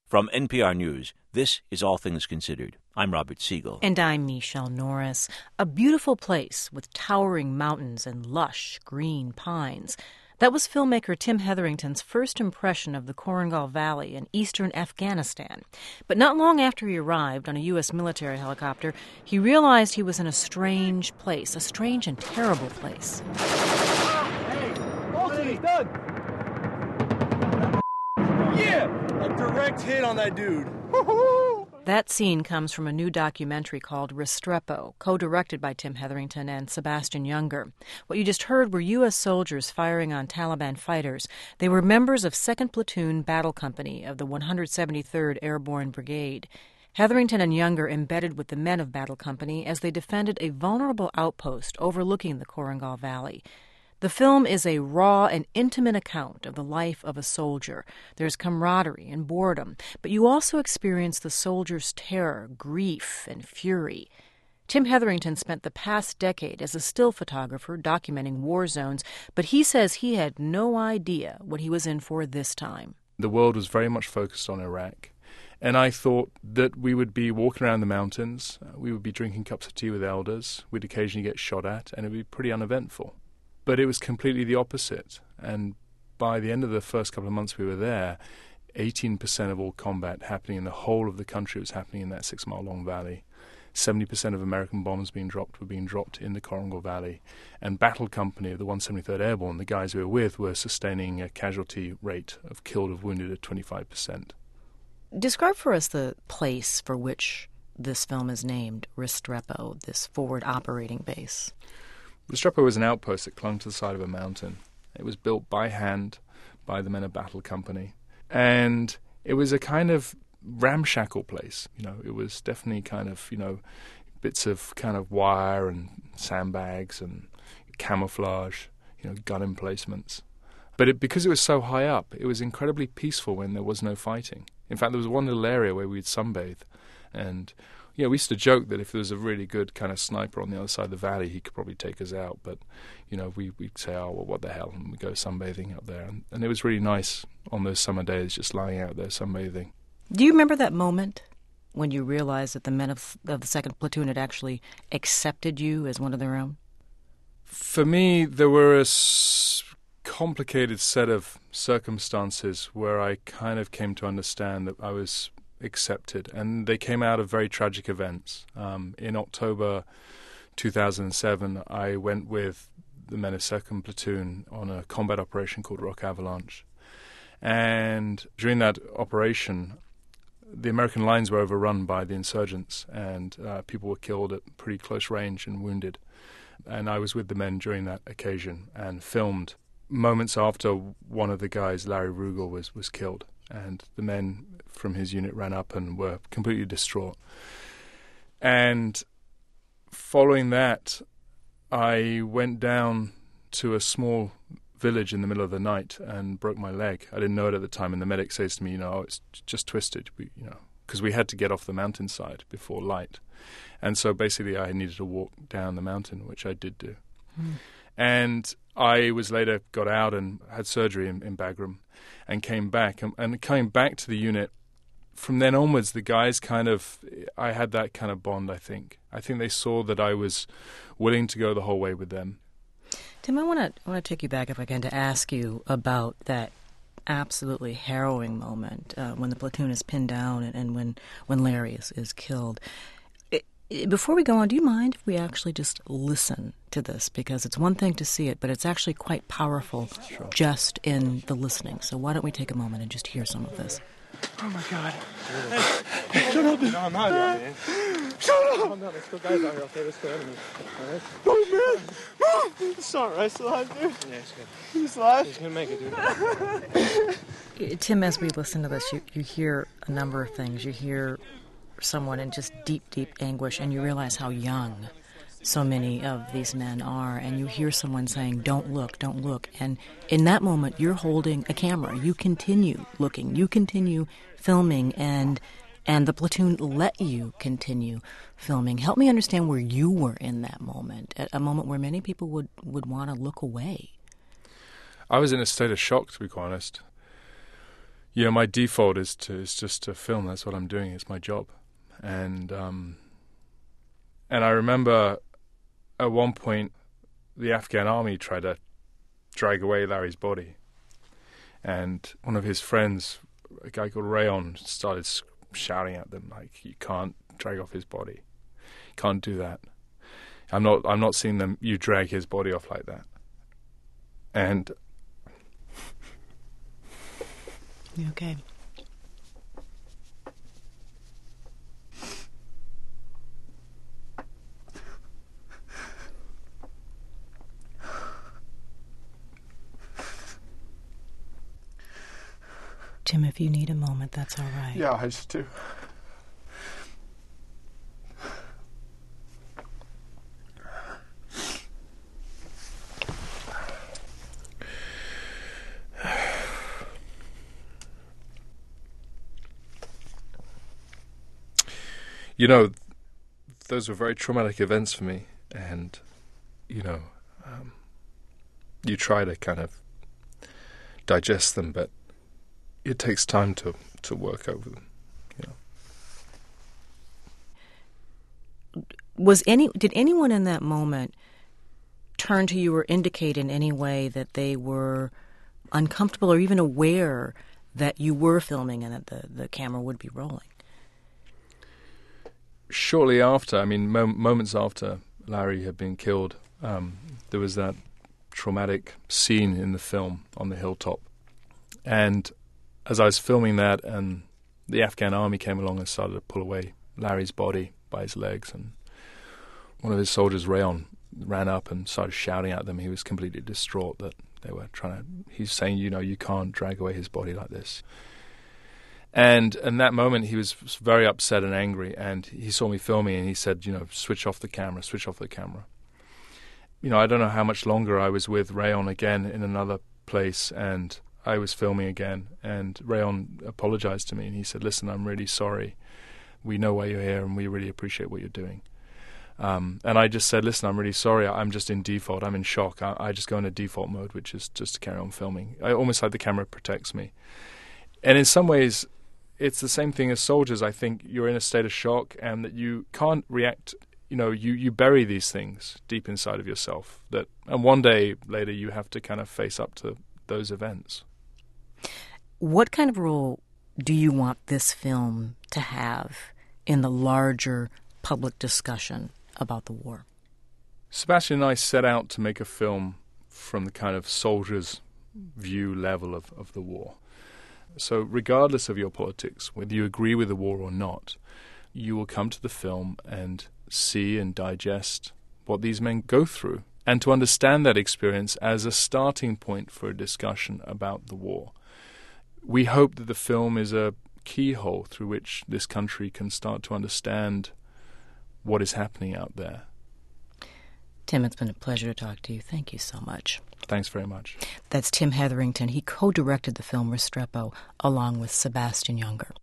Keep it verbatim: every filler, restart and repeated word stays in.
From N P R News, this is All Things Considered. I'm Robert Siegel. And I'm Michelle Norris. A beautiful place with towering mountains and lush green pines. That was filmmaker Tim Hetherington's first impression of the Korengal Valley in eastern Afghanistan. But not long after he arrived on a U S military helicopter, he realized he was in a strange place, a strange and terrible place. Hey, Bolton, Doug! Yeah! A direct hit on that dude. That scene comes from a new documentary called Restrepo, co-directed by Tim Hetherington and Sebastian Junger. What you just heard were U S soldiers firing on Taliban fighters. They were members of second Platoon Battle Company of the one hundred seventy-third Airborne Brigade. Hetherington and Junger embedded with the men of Battle Company as they defended a vulnerable outpost overlooking the Korengal Valley. The film is a raw and intimate account of the life of a soldier. There's camaraderie and boredom, but you also experience the soldier's terror, grief, and fury. Tim Hetherington spent the past decade as a still photographer documenting war zones, but he says he had no idea what he was in for this time. The world was very much focused on Iraq. And I thought that we would be walking around the mountains, we would be drinking cups of tea with elders, we'd occasionally get shot at, and it would be pretty uneventful. But it was completely the opposite. And by the end of the first couple of months we were there, eighteen percent of all combat happening in the whole of the country was happening in that six-mile-long valley. seventy percent of American bombs being dropped were being dropped in the Korengal Valley. And Battle Company of the one hundred seventy-third Airborne, the guys we were with, were sustaining a casualty rate of killed or wounded at twenty-five percent. Describe for us the place for which this film is named, Restrepo, this forward operating base. Restrepo was an outpost that clung to the side of a mountain. It was built by hand by the men of Battle Company. And it was a kind of ramshackle place. You know, it was definitely kind of, you know, bits of kind of wire and sandbags and camouflage, you know, gun emplacements. But it, because it was so high up, it was incredibly peaceful when there was no fighting. In fact, there was one little area where we'd sunbathe. And, you know, we used to joke that if there was a really good kind of sniper on the other side of the valley, he could probably take us out. But, you know, we, we'd say, oh, well, what the hell? And we'd go sunbathing up there. And, and it was really nice on those summer days, just lying out there sunbathing. Do you remember that moment when you realized that the men of, of the second Platoon had actually accepted you as one of their own? For me, there were a s- complicated set of circumstances where I kind of came to understand that I was accepted, and they came out of very tragic events. Um, in October two thousand seven, I went with the men of second Platoon on a combat operation called Rock Avalanche. And during that operation, the American lines were overrun by the insurgents, and uh, people were killed at pretty close range and wounded. And I was with the men during that occasion and filmed moments after one of the guys, Larry Rugel, was, was killed. And the men from his unit ran up and were completely distraught. And following that, I went down to a small village in the middle of the night and broke my leg. I didn't know it at the time, and the medic says to me, you know, oh, it's just twisted, we, you know, because we had to get off the mountainside before light. And so basically I needed to walk down the mountain, which I did do. Mm. And I was later got out and had surgery in, in Bagram and came back. And, and coming back to the unit, from then onwards, the guys kind of, I had that kind of bond, I think. I think they saw that I was willing to go the whole way with them. Tim, I want to I want to take you back, if I can, to ask you about that absolutely harrowing moment uh, when the platoon is pinned down and, and when, when Larry is, is killed. It, it, before we go on, do you mind if we actually just listen to this? Because it's one thing to see it, but it's actually quite powerful sure. just in the listening. So why don't we take a moment and just hear some of this? Oh, my God. Hey, shut up. No, I'm not, man. Shut up. Calm down. There's still guys out here. Okay, there's still enemies. All right? Oh, man. Oh, it's all right. Still alive, dude? Yeah, it's good. He's alive? He's going to make it, dude. Tim, as we listen to this, you, you hear a number of things. You hear someone in just deep, deep anguish, and you realize how young so many of these men are, and you hear someone saying, don't look, don't look. And in that moment, you're holding a camera. You continue looking. You continue filming, and and the platoon let you continue filming. Help me understand where you were in that moment, at a moment where many people would, would want to look away. I was in a state of shock, to be quite honest. you know, my default is to is just to film. That's what I'm doing. It's my job. And um, and I remember at one point the Afghan army tried to drag away Larry's body, and one of his friends, a guy called Rayon, started shouting at them like, "You can't drag off his body. You can't do that. I'm not. I'm not seeing them. You drag his body off like that." And you okay? Tim, if you need a moment, that's all right. Yeah, I just do. You know, those were very traumatic events for me, and, you know, um, you try to kind of digest them, but it takes time to, to work over them, you know. Was any did anyone in that moment turn to you or indicate in any way that they were uncomfortable or even aware that you were filming and that the, the camera would be rolling? Shortly after, I mean, mom- moments after Larry had been killed, um, there was that traumatic scene in the film on the hilltop. And as I was filming that, and the Afghan army came along and started to pull away Larry's body by his legs, and one of his soldiers, Rayon, ran up and started shouting at them. He was completely distraught that they were trying to... He's saying, you know, you can't drag away his body like this. And in that moment, he was very upset and angry, and he saw me filming, and he said, you know, switch off the camera, switch off the camera. You know, I don't know how much longer I was with Rayon again in another place, and I was filming again, and Rayon apologized to me, and he said, listen, I'm really sorry. We know why you're here, and we really appreciate what you're doing. Um, and I just said, listen, I'm really sorry. I'm just in default. I'm in shock. I, I just go into default mode, which is just to carry on filming. I almost like the camera protects me. And in some ways, it's the same thing as soldiers. I think you're in a state of shock and that you can't react. You know, you, you bury these things deep inside of yourself. That, and one day later you have to kind of face up to those events. What kind of role do you want this film to have in the larger public discussion about the war? Sebastian and I set out to make a film from the kind of soldier's view level of, of the war. So regardless of your politics, whether you agree with the war or not, you will come to the film and see and digest what these men go through, and to understand that experience as a starting point for a discussion about the war. We hope that the film is a keyhole through which this country can start to understand what is happening out there. Tim, it's been a pleasure to talk to you. Thank you so much. Thanks very much. That's Tim Hetherington. He co-directed the film Restrepo along with Sebastian Junger.